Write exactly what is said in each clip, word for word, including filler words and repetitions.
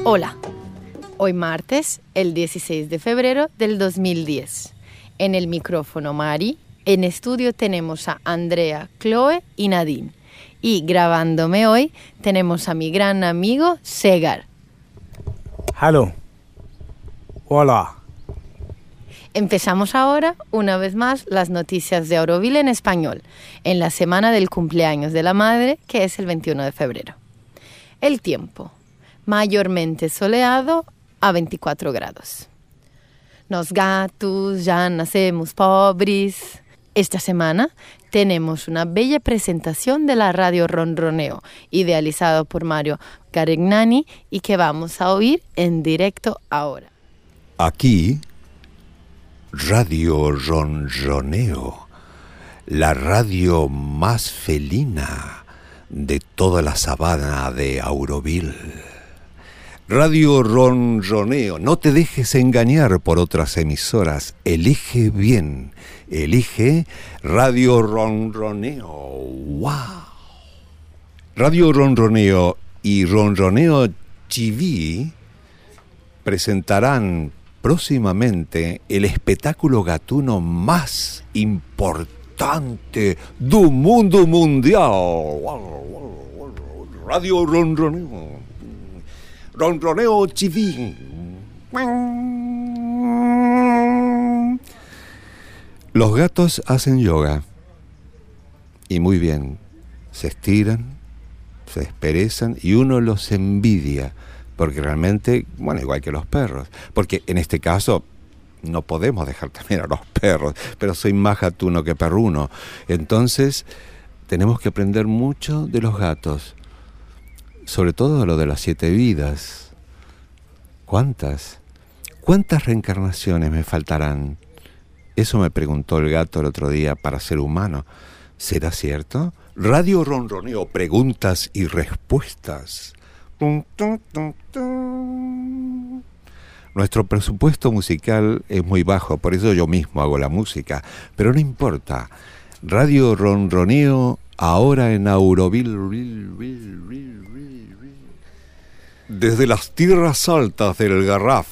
Hola, hoy martes, el dieciséis de febrero del dos mil diez. En el micrófono Mari, en estudio tenemos a Andrea, Chloe y Nadine. Y grabándome hoy tenemos a mi gran amigo Segar. Hello. Hola. Empezamos ahora, una vez más, las noticias de Auroville en español, en la semana del cumpleaños de la madre, que es el veintiuno de febrero. El tiempo, mayormente soleado a veinticuatro grados. Nos gatos ya nacemos pobres. Esta semana tenemos una bella presentación de la radio Ronroneo, idealizado por Mario Garignani y que vamos a oír en directo ahora. Aquí, Radio Ronroneo, la radio más felina de toda la sabana de Auroville. Radio Ronroneo, no te dejes engañar por otras emisoras, elige bien, elige Radio Ronroneo. ¡Wow! Radio Ronroneo y Ronroneo T V presentarán próximamente el espectáculo gatuno más importante del mundo mundial. Radio Ronroneo. Ronroneo T V. Los gatos hacen yoga. Y muy bien. Se estiran, se desperezan y uno los envidia. Porque realmente, bueno, igual que los perros. Porque en este caso no podemos dejar también a los perros. Pero soy más gatuno que perruno. Entonces, tenemos que aprender mucho de los gatos. Sobre todo lo de las siete vidas. ¿Cuántas? ¿Cuántas reencarnaciones me faltarán? Eso me preguntó el gato el otro día para ser humano. ¿Será cierto? Radio Ronroneo, preguntas y respuestas. Nuestro presupuesto musical es muy bajo, por eso yo mismo hago la música. Pero no importa. Radio Ronroneo, ahora en Auroville. Desde las tierras altas del Garraf,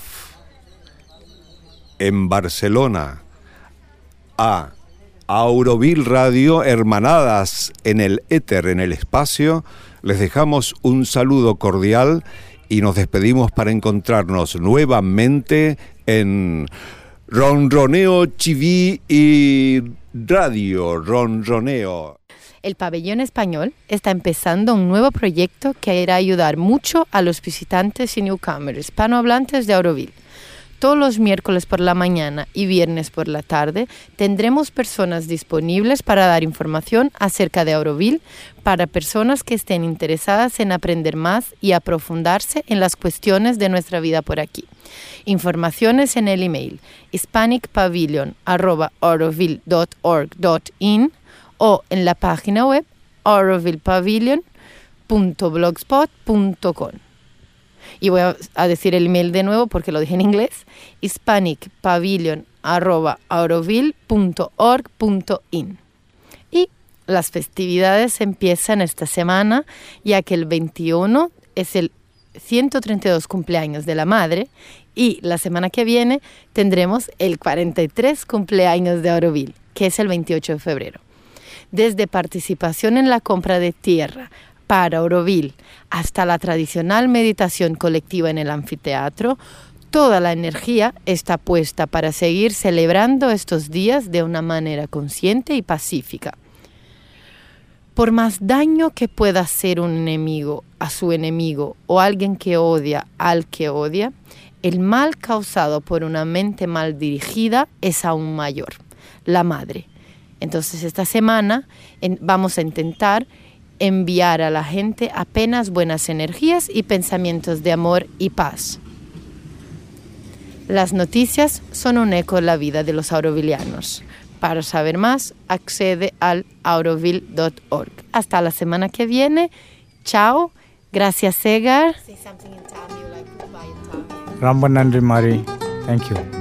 en Barcelona, a Auroville Radio, hermanadas en el éter, en el espacio, les dejamos un saludo cordial y nos despedimos para encontrarnos nuevamente en Ronroneo T V y Radio Ronroneo. El Pabellón Español está empezando un nuevo proyecto que irá a ayudar mucho a los visitantes y newcomers hispanohablantes de Auroville. Todos los miércoles por la mañana y viernes por la tarde tendremos personas disponibles para dar información acerca de Auroville para personas que estén interesadas en aprender más y aprofundarse en las cuestiones de nuestra vida por aquí. Informaciones en el email hispanic pavilion arroba auroville punto org punto in o en la página web auroville pavilion punto blogspot punto com. Y voy a decir el email de nuevo porque lo dije en inglés, hispanic pavilion arroba auroville punto org punto in. Y las festividades empiezan esta semana, ya que el veintiuno es el ciento treinta y dos cumpleaños de la madre y la semana que viene tendremos el cuarenta y tres cumpleaños de Auroville, que es el veintiocho de febrero. Desde participación en la compra de tierra para Auroville hasta la tradicional meditación colectiva en el anfiteatro, toda la energía está puesta para seguir celebrando estos días de una manera consciente y pacífica. Por más daño que pueda hacer un enemigo a su enemigo o alguien que odia al que odia, el mal causado por una mente mal dirigida es aún mayor, la madre. Entonces esta semana en, vamos a intentar enviar a la gente apenas buenas energías y pensamientos de amor y paz. Las noticias son un eco de la vida de los aurovilianos. Para saber más, accede al auroville punto org. Hasta la semana que viene. Chao. Gracias, Segar. Ramban Nandri Mari. Thank you.